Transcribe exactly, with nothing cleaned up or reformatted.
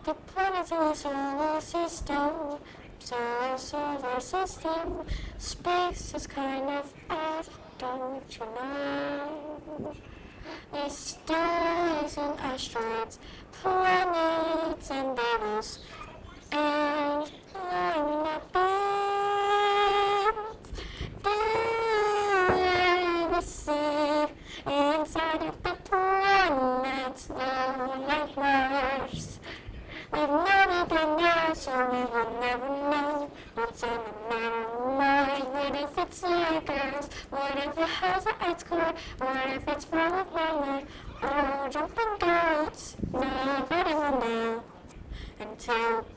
the planets in the solar system, solar, solar system. Space is kind of odd, don't you know? There's stars and asteroids, planets and battles, and I'm not bad. Down the sea, inside of the planets, like Mars. We've never been there, so we will never know what's on the matter of Mars. What if it's like us? What if it has an ice core? What if it's full of magma? Oh, jumping goats, nobody will know until